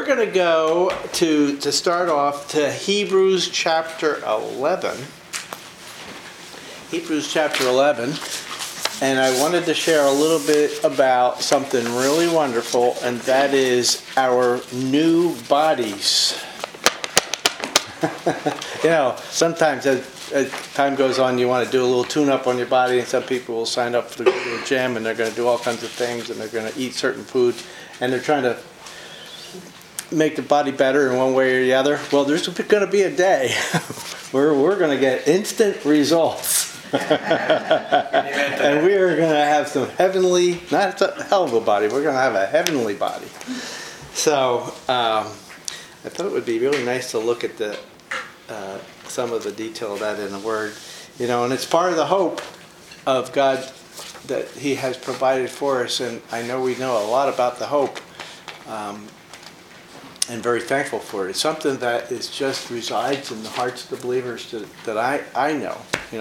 we're going to go to start off to Hebrews chapter 11. Hebrews chapter 11. And I wanted to share a little bit about something really wonderful, and that is our new bodies. Sometimes as time goes on, you want to do a little tune-up on your body, and some people will sign up for the gym, and they're going to do all kinds of things, and they're going to eat certain foods, and they're trying to make the body better in one way or the other. Well, there's going to be a day where we're going to get instant results. And we are going to have some heavenly, not a hell of a body, we're going to have a heavenly body. So I thought it would be really nice to look at the some of the detail of that in the Word. And it's part of the hope of God that He has provided for us. And I know we know a lot about the hope and very thankful for it. It's something that is just resides in the hearts of the believers that I know.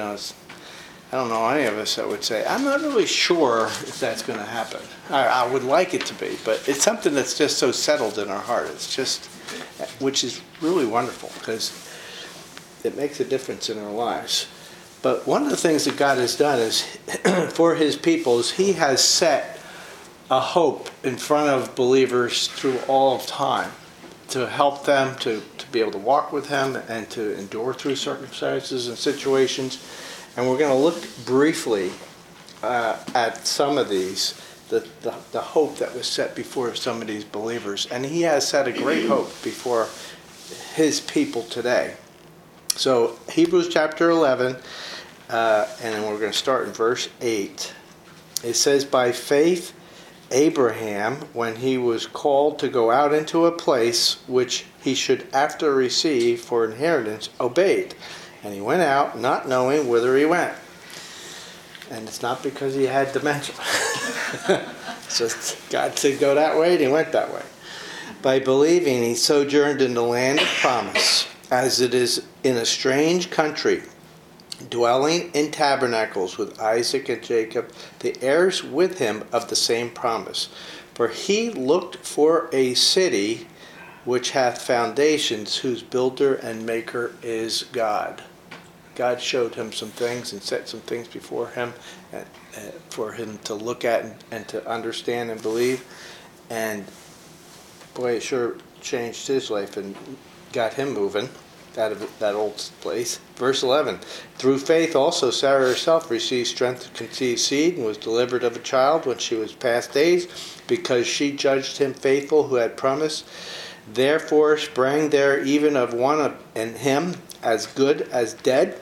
I don't know any of us that would say, I'm not really sure if that's going to happen. I would like it to be, but it's something that's just so settled in our heart. It's just, which is really wonderful because it makes a difference in our lives. But one of the things that God has done is, for His people, is He has set a hope in front of believers through all of time to help them to be able to walk with Him and to endure through circumstances and situations. And we're going to look briefly at some of these, the hope that was set before some of these believers. And He has set a great hope before His people today. So Hebrews chapter 11, and then we're going to start in verse 8. It says, by faith Abraham, when he was called to go out into a place which he should after receive for inheritance, obeyed. And he went out not knowing whither he went. And it's not because he had dementia. It's just God said go that way, and he went that way. By believing, he sojourned in the land of promise, as it is in a strange country, dwelling in tabernacles with Isaac and Jacob, the heirs with him of the same promise. For he looked for a city which hath foundations, whose builder and maker is God. God showed him some things and set some things before him for him to look at and to understand and believe. And boy, it sure changed his life and got him moving out of that old place. Verse 11, through faith also Sarah herself received strength to conceive seed and was delivered of a child when she was past days, because she judged him faithful who had promised. Therefore sprang there even of one in him as good as dead.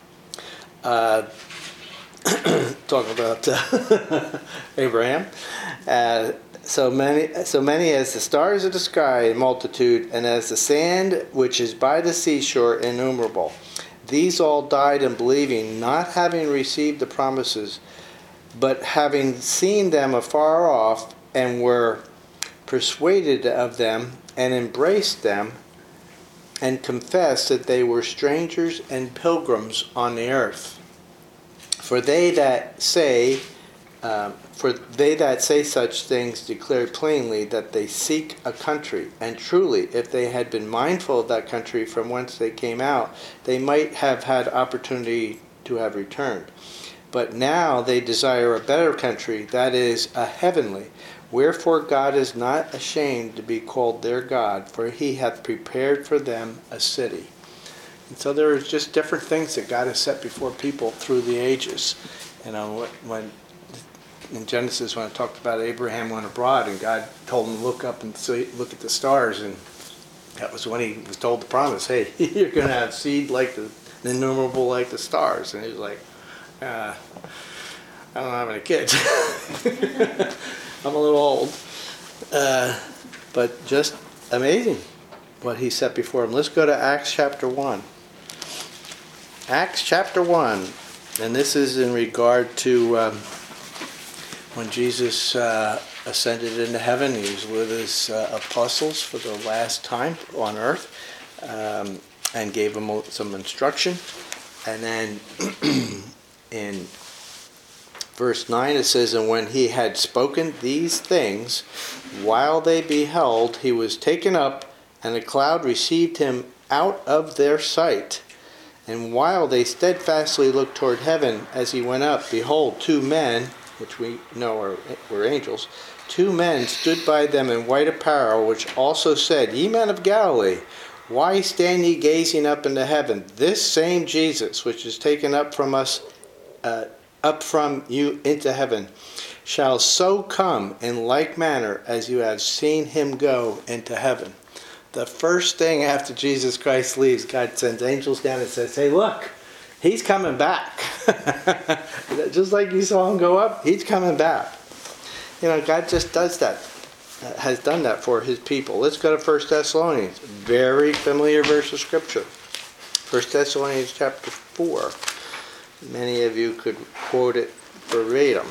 Talking about Abraham. So many as the stars of the sky in multitude, and as the sand which is by the seashore innumerable. These all died in believing, not having received the promises, but having seen them afar off, and were persuaded of them, and embraced them, and confessed that they were strangers and pilgrims on the earth. For they that say such things declare plainly that they seek a country. And truly, if they had been mindful of that country from whence they came out, they might have had opportunity to have returned. But now they desire a better country, that is, a heavenly. Wherefore God is not ashamed to be called their God, for He hath prepared for them a city. And so there are just different things that God has set before people through the ages. When in Genesis, when it talked about Abraham went abroad, and God told him to look up and look at the stars, and that was when he was told the promise, hey, you're going to have seed like the innumerable like the stars. And he was like, I don't have any kids. I'm a little old. But just amazing what He set before him. Let's go to Acts chapter 1. Acts chapter 1. And this is in regard to when Jesus ascended into heaven. He was with His apostles for the last time on earth and gave them some instruction. And then in verse 9 it says, "And when he had spoken these things, while they beheld, he was taken up, and a cloud received him out of their sight. And while they steadfastly looked toward heaven as he went up, behold, two men," which we know were angels, "two men stood by them in white apparel, which also said, Ye men of Galilee, why stand ye gazing up into heaven? This same Jesus, which is taken up from us, up from you into heaven, shall so come in like manner as you have seen him go into heaven." The first thing after Jesus Christ leaves, God sends angels down and says, "Hey, look, he's coming back." Just like you saw him go up, he's coming back. You know, God just does that, has done that for his people. Let's go to 1 Thessalonians. Very familiar verse of Scripture. 1 Thessalonians chapter 4. Many of you could quote it verbatim.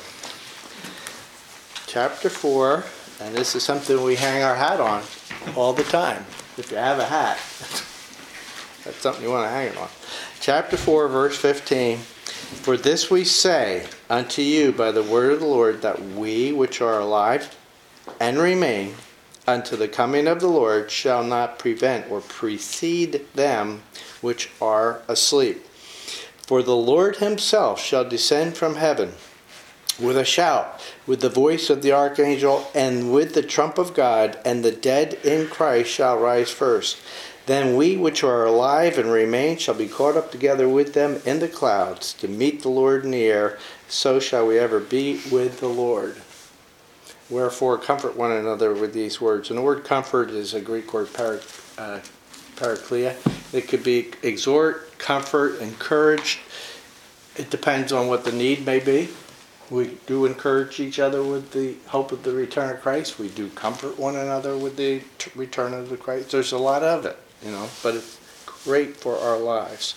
Chapter 4, and this is something we hang our hat on all the time. If you have a hat, that's something you want to hang it on. Chapter 4, verse 15. "For this we say unto you by the word of the Lord, that we which are alive and remain unto the coming of the Lord shall not prevent or precede them which are asleep. For the Lord himself shall descend from heaven with a shout, with the voice of the archangel, and with the trump of God, and the dead in Christ shall rise first. Then we which are alive and remain shall be caught up together with them in the clouds to meet the Lord in the air. So shall we ever be with the Lord. Wherefore comfort one another with these words." And the word comfort is a Greek word parakleia. It could be exhort, comfort, encourage. It depends on what the need may be. We do encourage each other with the hope of the return of Christ. We do comfort one another with the return of the Christ. There's a lot of it, you know, but it's great for our lives.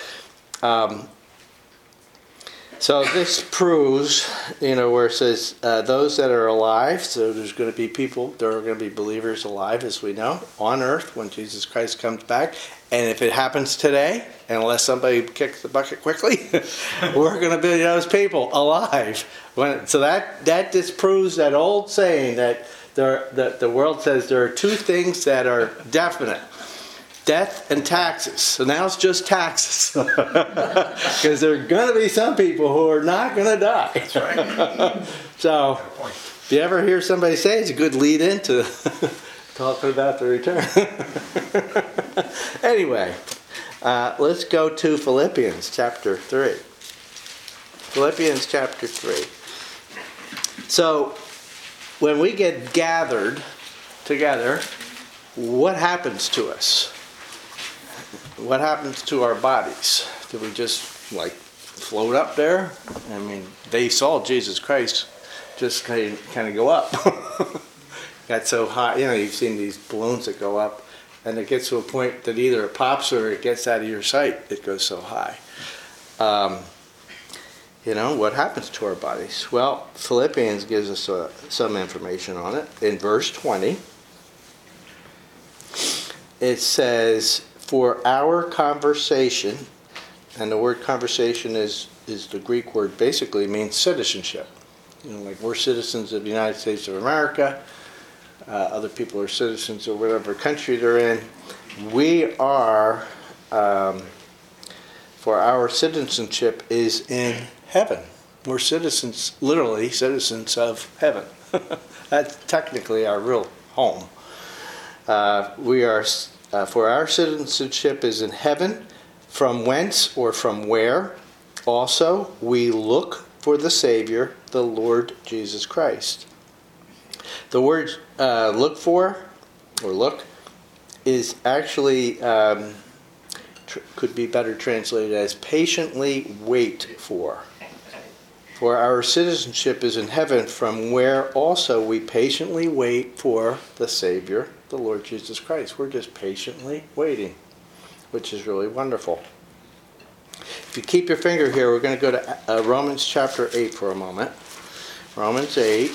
So this proves, you know, where it says those that are alive, so there's going to be people, there are going to be believers alive, as we know, on earth when Jesus Christ comes back. And if it happens today, unless somebody kicks the bucket quickly, we're going to be those people alive. So that disproves that old saying that the world says there are two things that are definite: death and taxes. So now it's just taxes. Because there are going to be some people who are not going to die. That's right. So if you ever hear somebody say, it's a good lead into talking about the return. Anyway, let's go to Philippians chapter 3. Philippians chapter 3. So when we get gathered together, what happens to us? What happens to our bodies? Do we just like float up there? I mean, they saw Jesus Christ just kind of go up. Got so high, you know, you've seen these balloons that go up, and it gets to a point that either it pops or it gets out of your sight. It goes so high. You know, what happens to our bodies? Well, Philippians gives us some information on it. In verse 20, it says, "For our conversation," and the word conversation is the Greek word, basically means citizenship. You know, like we're citizens of the United States of America. Other people are citizens of whatever country they're in. We are, for our citizenship is in heaven. We're citizens, literally citizens of heaven. That's technically our real home. We are, for our citizenship is in heaven, from whence or from where also we look for the Savior, the Lord Jesus Christ. The word look for, or look, is actually, could be better translated as patiently wait for. For our citizenship is in heaven, from where also we patiently wait for the Savior, the Lord Jesus Christ. We're just patiently waiting, which is really wonderful. If you keep your finger here, we're going to go to Romans chapter 8 for a moment. Romans 8.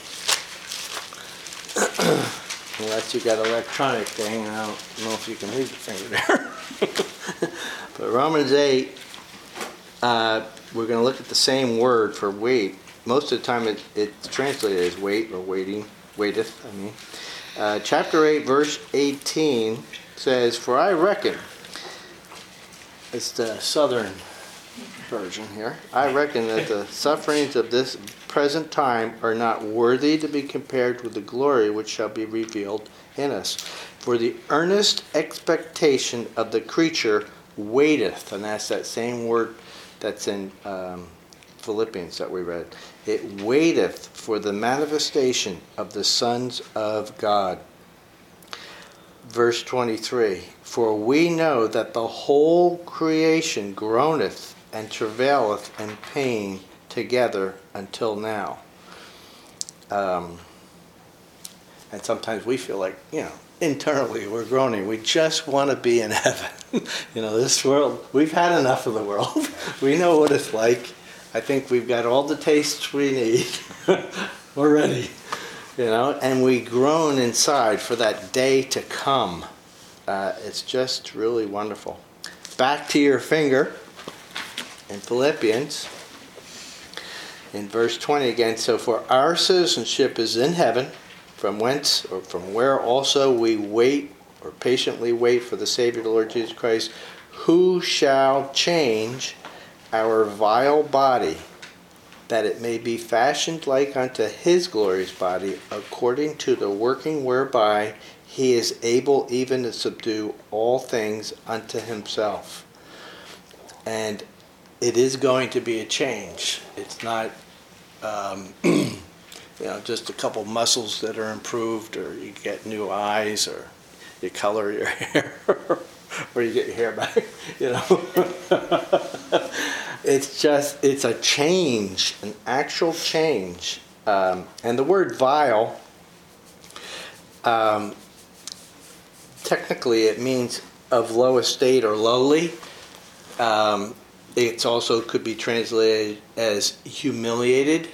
Unless you got an electronic thing, I don't know if you can leave the finger there. But Romans 8, we're going to look at the same word for wait most of the time it's translated as wait or waiting, waiteth, I mean. Chapter 8, verse 18 says, "For I reckon," it's the southern version here, "I reckon that the sufferings of this present time are not worthy to be compared with the glory which shall be revealed in us. For the earnest expectation of the creature waiteth," and that's that same word that's in Philippians that we read. "It waiteth for the manifestation of the sons of God." Verse 23, "For we know that the whole creation groaneth and travaileth in pain together until now." And sometimes we feel like, internally we're groaning. We just want to be in heaven. This world, we've had enough of the world. We know what it's like. I think we've got all the tastes we need. We're ready. And we groan inside for that day to come. It's just really wonderful. Back to your finger in Philippians, in verse 20 again. "So for our citizenship is in heaven, from whence or from where also we wait or patiently wait for the Savior, the Lord Jesus Christ, who shall change our vile body, that it may be fashioned like unto his glorious body, according to the working whereby he is able even to subdue all things unto himself." And it is going to be a change. It's not just a couple muscles that are improved, or you get new eyes, or you color your hair, or you get your hair back, It's a change, an actual change. And the word vile, technically it means of low estate or lowly. It also could be translated as humiliated.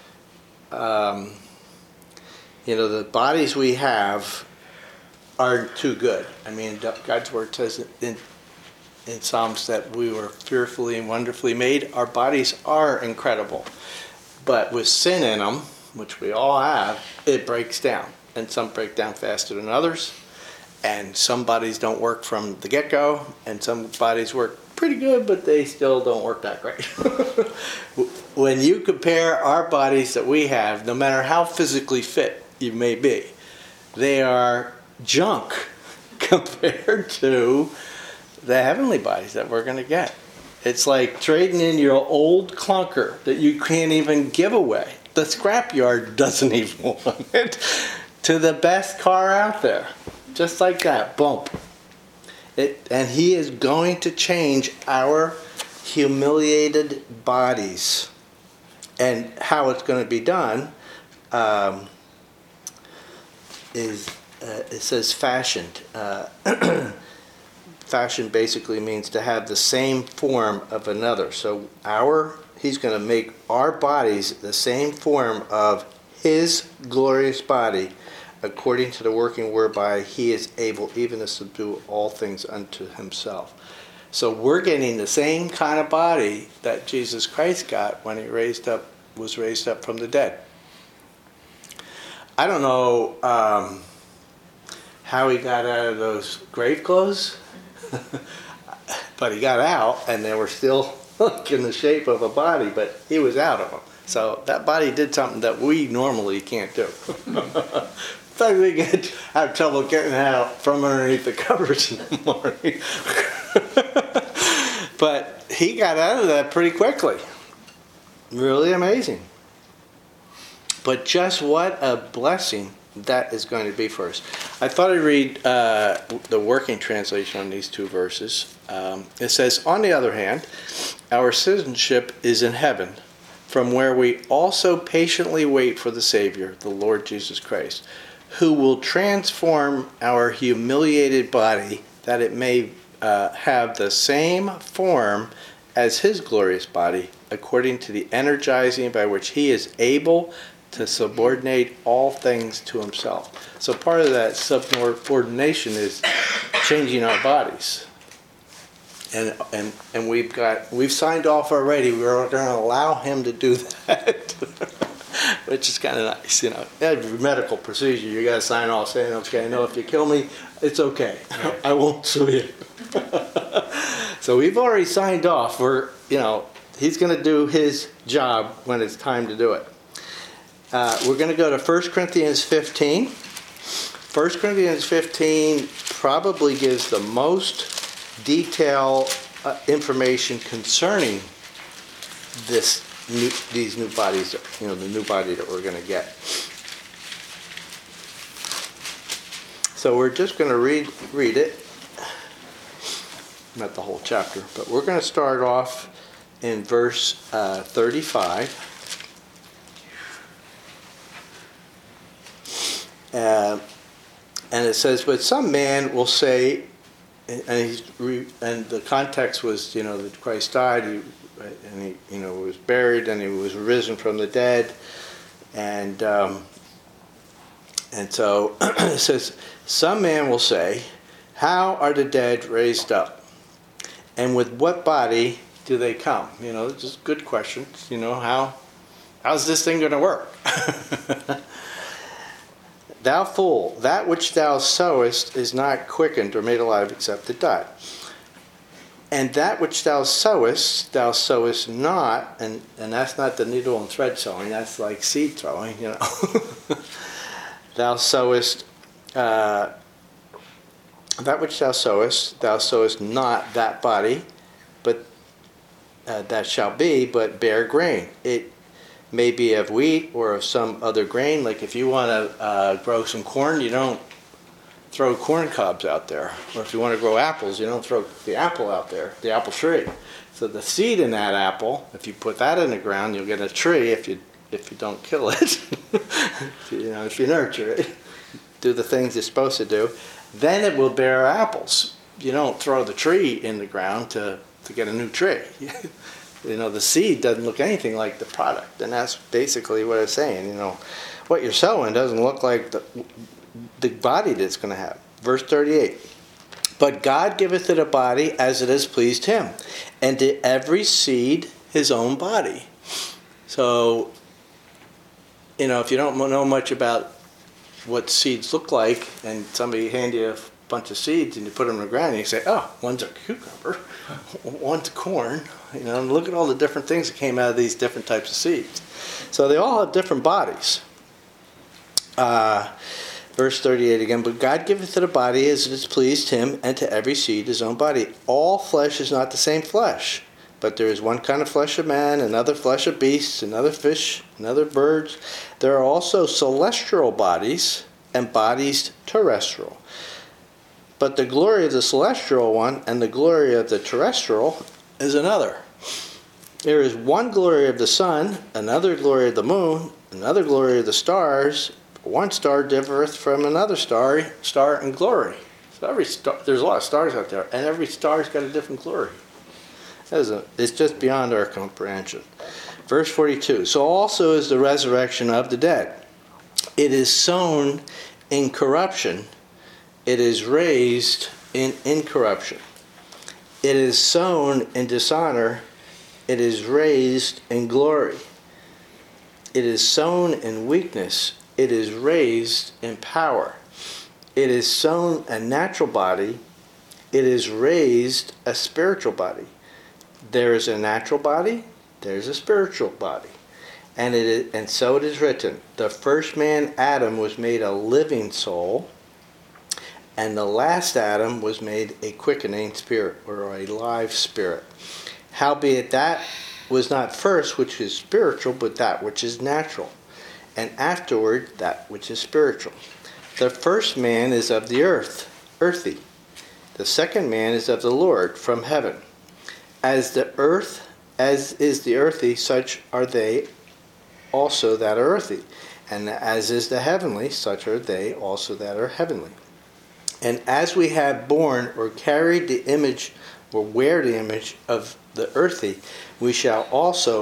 The bodies we have aren't too good. I mean, God's word says in Psalms that we were fearfully and wonderfully made. Our bodies are incredible. But with sin in them, which we all have, it breaks down. And some break down faster than others. And some bodies don't work from the get-go. And some bodies work pretty good, but they still don't work that great. When you compare our bodies that we have, no matter how physically fit you may be, they are junk compared to the heavenly bodies that we're going to get. It's like trading in your old clunker that you can't even give away. The scrapyard doesn't even want it, to the best car out there. Just like that, bump. And he is going to change our humiliated bodies. And how it's going to be done is, it says fashioned. Fashion basically means to have the same form of another. So he's going to make our bodies the same form of his glorious body, according to the working whereby he is able even to subdue all things unto himself. So we're getting the same kind of body that Jesus Christ got when he was raised up from the dead. I don't know how he got out of those grave clothes, but he got out, and they were still in the shape of a body, but he was out of them. So that body did something that we normally can't do. In fact, we have trouble getting out from underneath the covers in the morning. But he got out of that pretty quickly. Really amazing. But just what a blessing that is going to be for us. I thought I'd read the working translation on these two verses. It says, "On the other hand, our citizenship is in heaven, from where we also patiently wait for the Savior, the Lord Jesus Christ, who will transform our humiliated body, that it may have the same form as his glorious body, according to the energizing by which he is able to subordinate all things to himself." So part of that subordination is changing our bodies. And we've signed off already. We're going to allow him to do that, which is kind of nice, you know. Every medical procedure, you got to sign off saying, okay, no, if you kill me, it's okay. I won't sue you. So we've already signed off. He's going to do his job when it's time to do it. We're going to go to 1 Corinthians 15. 1 Corinthians 15 probably gives the most detailed information concerning these new bodies, the new body that we're going to get. So we're just going to read it. Not the whole chapter, but we're going to start off in verse 35. And it says, but some man will say, and the context was, that Christ died, and he was buried, and he was risen from the dead, and so it says, some man will say, how are the dead raised up, and with what body do they come? Just good questions. How's this thing going to work? Thou fool, that which thou sowest is not quickened or made alive except to die. And that which thou sowest not, and that's not the needle and thread sowing, that's like seed throwing, Thou sowest, that which thou sowest not that body, but that shall be, but bear grain. It may be of wheat or of some other grain. Like if you want to grow some corn, you don't throw corn cobs out there. Or if you want to grow apples, you don't throw the apple out there, the apple tree. So the seed in that apple, if you put that in the ground, you'll get a tree if you don't kill it. If you nurture it, do the things you're supposed to do, then it will bear apples. You don't throw the tree in the ground to get a new tree. The seed doesn't look anything like the product, and that's basically what it's saying. What you're sowing doesn't look like the body that it's going to have. Verse 38, but God giveth it a body as it has pleased him, and to every seed his own body. So, if you don't know much about what seeds look like, and somebody hand you a bunch of seeds and you put them in the ground and you say, oh, one's a cucumber, one's corn, look at all the different things that came out of these different types of seeds. So they all have different bodies. Verse 38 again, but God giveth it a body as it has pleased him, and to every seed his own body. All flesh is not the same flesh, but there is one kind of flesh of man, another flesh of beasts, another fish, another birds. There are also celestial bodies and bodies terrestrial. But the glory of the celestial one and the glory of the terrestrial is another. There is one glory of the sun, another glory of the moon, another glory of the stars. One star differeth from another star in glory. So there's a lot of stars out there, and every star's got a different glory. It's just beyond our comprehension. Verse 42, so also is the resurrection of the dead. It is sown in corruption. It is raised in incorruption. It is sown in dishonor. It is raised in glory. It is sown in weakness. It is raised in power. It is sown a natural body. It is raised a spiritual body. There is a natural body. There is a spiritual body. And so it is written, the first man, Adam, was made a living soul, and the last Adam was made a quickening spirit, or a live spirit. Howbeit that was not first which is spiritual, but that which is natural, and afterward that which is spiritual. The first man is of the earth, earthy. The second man is of the Lord, from heaven. As is the earthy, such are they also that are earthy. And as is the heavenly, such are they also that are heavenly. And as we have borne or carried the image, or wear the image of the earthy, we shall also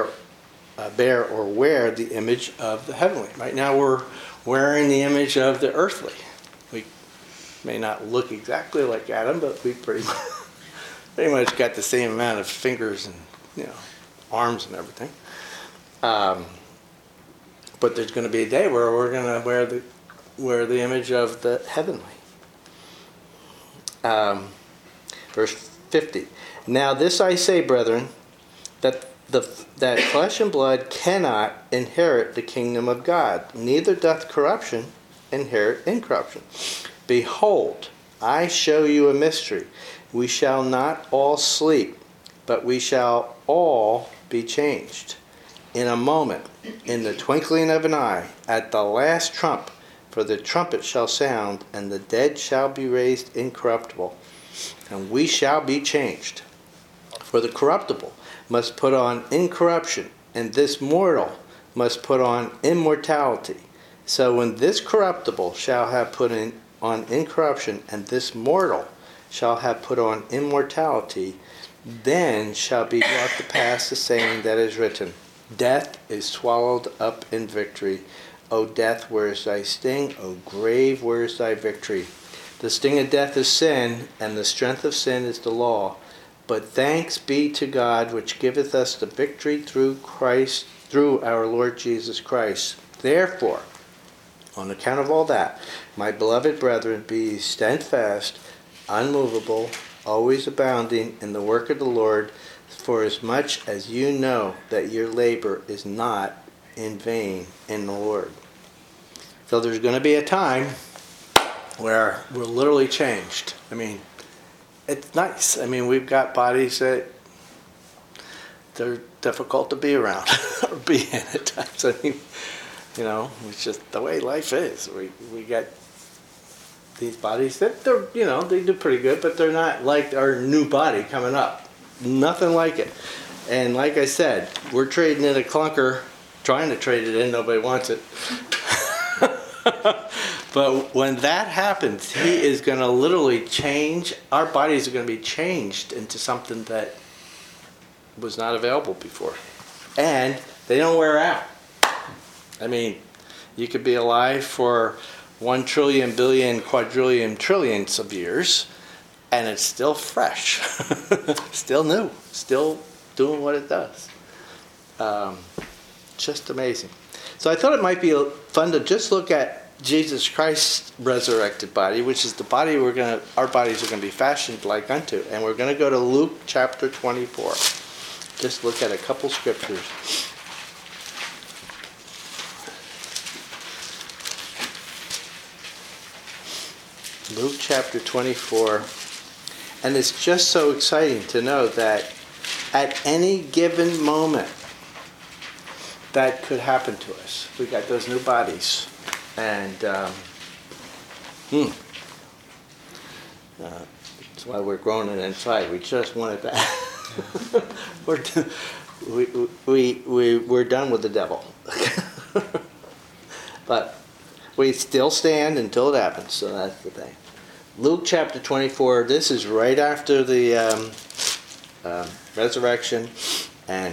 bear the image of the heavenly. Right now we're wearing the image of the earthly. We may not look exactly like Adam, but we pretty pretty much got the same amount of fingers and arms and everything. But there's going to be a day where we're going to wear the image of the heavenly. Verse 50. Now this I say, brethren, that flesh and blood cannot inherit the kingdom of God, neither doth corruption inherit incorruption. Behold, I show you a mystery. We shall not all sleep, but we shall all be changed. In a moment, in the twinkling of an eye, at the last trump, for the trumpet shall sound, and the dead shall be raised incorruptible, and we shall be changed. For the corruptible must put on incorruption, and this mortal must put on immortality. So when this corruptible shall have put on incorruption, and this mortal shall have put on immortality, then shall be brought to pass the saying that is written, Death is swallowed up in victory. O death, where is thy sting? O grave, where is thy victory? The sting of death is sin, and the strength of sin is the law. But thanks be to God, which giveth us the victory through our Lord Jesus Christ. Therefore, on account of all that, my beloved brethren, be steadfast, unmovable, always abounding in the work of the Lord, for as much as you know that your labor is not in vain in the Lord. So there's going to be a time where we're literally changed. I mean, it's nice. I mean, we've got bodies that they're difficult to be around or be in at times. I mean, it's just the way life is. We got these bodies that they're, they do pretty good, but they're not like our new body coming up. Nothing like it. And like I said, we're trading in a clunker, trying to trade it in. Nobody wants it. But when that happens, he is going to literally change. Our bodies are going to be changed into something that was not available before. And they don't wear out. I mean, you could be alive for 1 trillion, billion, quadrillion, trillions of years, and it's still fresh, still new, still doing what it does. Just amazing. So I thought it might be fun to just look at Jesus Christ's resurrected body, which is the body our bodies are going to be fashioned like unto. And we're going to go to Luke chapter 24. Just look at a couple scriptures. Luke chapter 24. And it's just so exciting to know that at any given moment that could happen to us. We got those new bodies. And that's why we're groaning inside. We just wanted that. We're done with the devil. But we still stand until it happens, so that's the thing. Luke chapter 24, this is right after the resurrection, and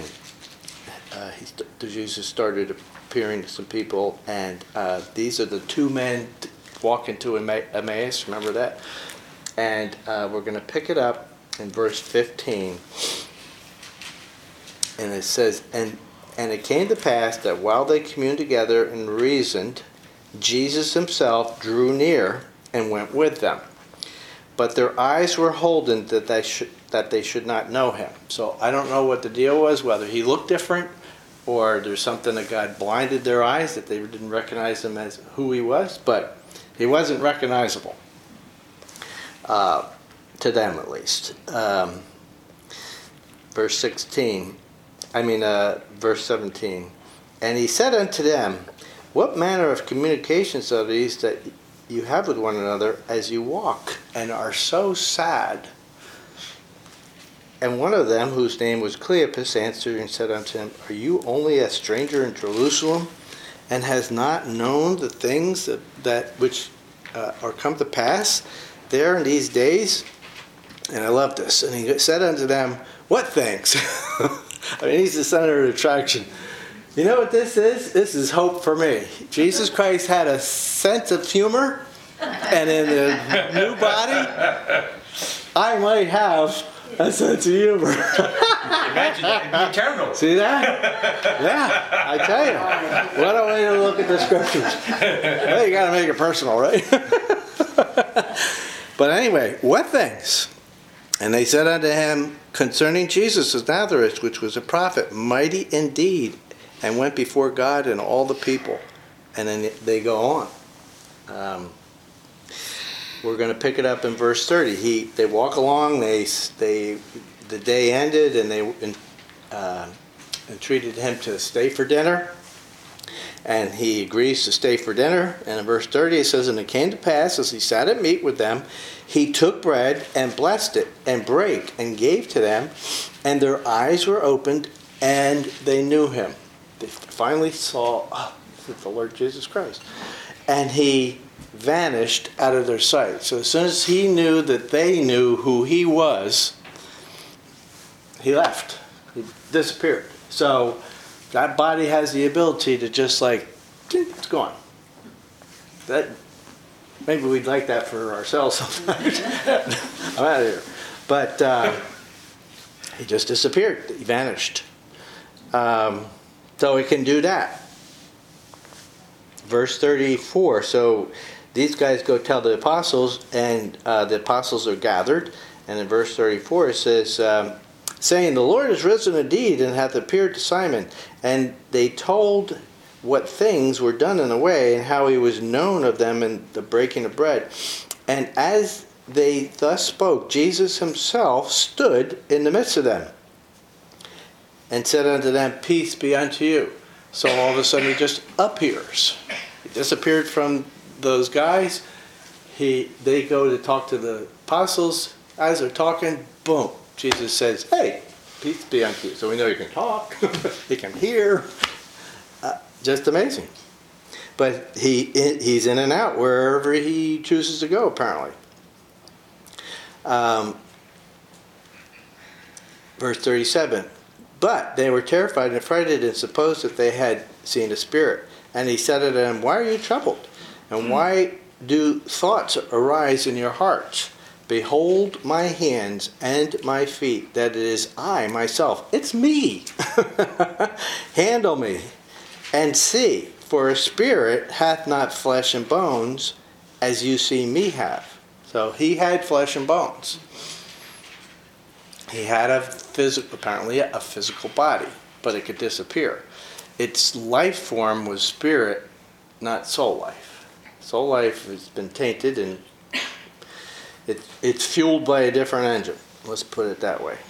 Jesus started appearing to some people, and these are the two men walking to Emmaus, remember that? And we're going to pick it up in verse 15, and it says, And it came to pass that while they communed together and reasoned, Jesus himself drew near and went with them. But their eyes were holden that they should not know him. So I don't know what the deal was, whether he looked different or there's something that God blinded their eyes that they didn't recognize him as who he was, but he wasn't recognizable, to them at least. Verse 17. And he said unto them, What manner of communications are these that you have with one another as you walk, and are so sad? And one of them, whose name was Cleopas, answered and said unto him, Are you only a stranger in Jerusalem, and has not known the things that which are come to pass there in these days? And I love this. And he said unto them, What things? I mean, he's the center of attraction. You know what this is? This is hope for me. Jesus Christ had a sense of humor, and in the new body, I might have A sense of humor. Imagine that it'd be eternal. See that? Yeah, I tell you. What a way to look at the scriptures. Well, you got to make it personal, right? But anyway, what things? And they said unto him concerning Jesus of Nazareth, which was a prophet, mighty indeed, and went before God and all the people. And then they go on. We're going to pick it up in verse 30. They walk along. The day ended, and they entreated him to stay for dinner. And he agrees to stay for dinner. And in verse 30 it says, and it came to pass, as he sat at meat with them, he took bread and blessed it and brake and gave to them. And their eyes were opened, and they knew him. They finally saw, oh, this is the Lord Jesus Christ. And he vanished out of their sight. So as soon as he knew that they knew who he was, he left. He disappeared. So that body has the ability to just like, it's gone. That maybe we'd like that for ourselves sometimes. I'm out of here. But he just disappeared. He vanished. So he can do that. Verse 34. So these guys go tell the apostles, and the apostles are gathered. And in verse 34 it says, saying, the Lord is risen indeed, and hath appeared to Simon. And they told what things were done in the way, and how he was known of them in the breaking of bread. And as they thus spoke, Jesus himself stood in the midst of them, and said unto them, peace be unto you. So all of a sudden he just appears. He disappeared from those guys. They go to talk to the apostles. As they're talking, boom, Jesus says, hey, peace be unto you. So we know you can talk, you can hear. Just amazing. But he's in and out wherever he chooses to go, apparently. Verse 37. But they were terrified and affrighted, and supposed that they had seen a spirit. And he said unto them, why are you troubled? And why do thoughts arise in your hearts? Behold my hands and my feet, that it is I myself. It's me. Handle me, and see, for a spirit hath not flesh and bones, as you see me have. So he had flesh and bones. He had apparently a physical body, but it could disappear. Its life form was spirit, not soul life. Soul life has been tainted, and it's fueled by a different engine. Let's put it that way.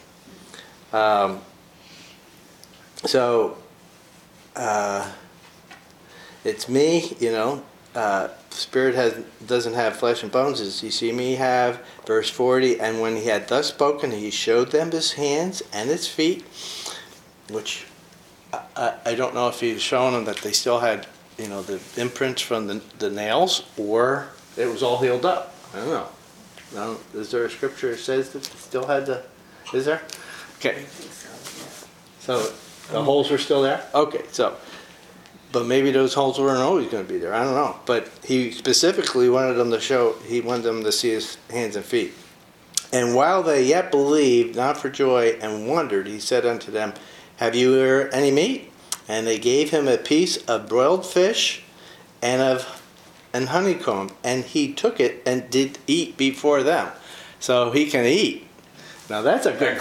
It's me, spirit doesn't have flesh and bones, as you see me have. Verse 40, and when he had thus spoken, he showed them his hands and his feet, which I don't know if he's showing them that they still had, the imprints from the nails, or it was all healed up. I don't know. No, is there a scripture that says that they still had is there? Okay. So the holes were still there? Okay, but maybe those holes weren't always going to be there. I don't know. But he specifically wanted them to see his hands and feet. And while they yet believed, not for joy, and wondered, he said unto them, have you here any meat? And they gave him a piece of broiled fish and honeycomb, and he took it and did eat before them. So he can eat. Now that's a good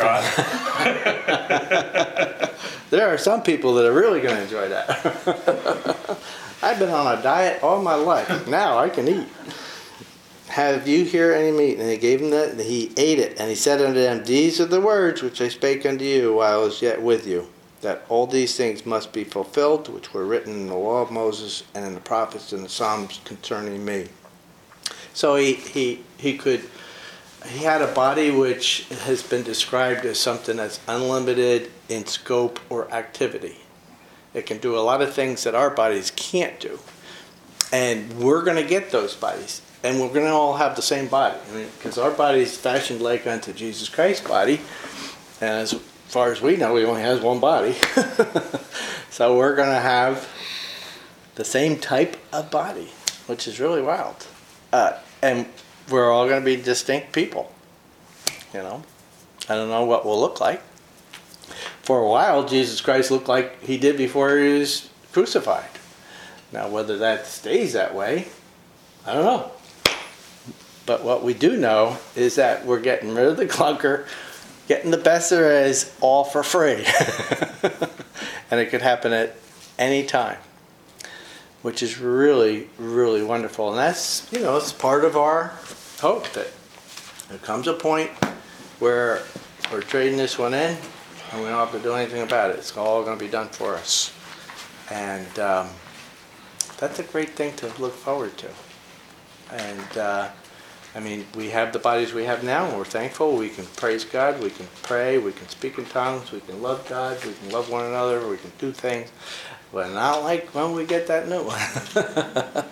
thing. There are some people that are really going to enjoy that. I've been on a diet all my life. Now I can eat. Have you here any meat? And they gave him that, and he ate it. And he said unto them, these are the words which I spake unto you while I was yet with you, that all these things must be fulfilled, which were written in the law of Moses and in the prophets and the Psalms concerning me. So he had a body which has been described as something that's unlimited in scope or activity. It can do a lot of things that our bodies can't do. And we're going to get those bodies. And we're going to all have the same body. Because our body is fashioned like unto Jesus Christ's body. And as far as we know, he only has one body. So we're going to have the same type of body, which is really wild. And we're all going to be distinct people, I don't know what we'll look like. For a while, Jesus Christ looked like he did before he was crucified. Now, whether that stays that way, I don't know. But what we do know is that we're getting rid of the clunker, getting the best there is, all for free. And it could happen at any time, which is really, really wonderful. And that's, it's part of our hope that there comes a point where we're trading this one in and we don't have to do anything about it. It's all going to be done for us. And that's a great thing to look forward to. And we have the bodies we have now, and we're thankful. We can praise God, we can pray, we can speak in tongues, we can love God, we can love one another, we can do things. But not like when we get that new one.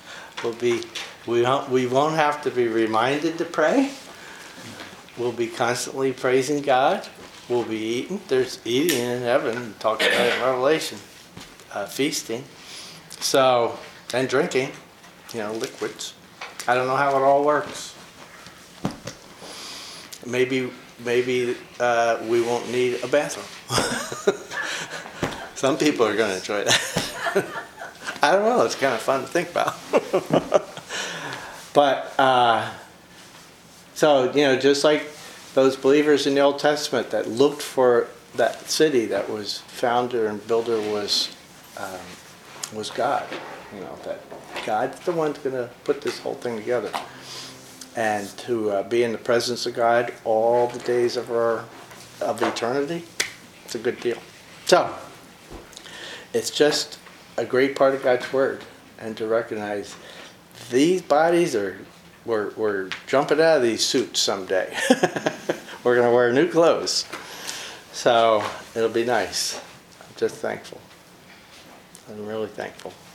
We won't have to be reminded to pray. We'll be constantly praising God. We'll be eating. There's eating in heaven, talking about it in Revelation, feasting. So, and drinking, liquids. I don't know how it all works. Maybe we won't need a bathroom. Some people are going to enjoy that. I don't know. It's kind of fun to think about. But so just like those believers in the Old Testament that looked for that city that was founder and builder was God. That God's the one that's going to put this whole thing together. And to be in the presence of God all the days of eternity, it's a good deal. So, it's just a great part of God's Word. And to recognize these bodies we're jumping out of these suits someday. We're going to wear new clothes. So, it'll be nice. I'm just thankful. I'm really thankful.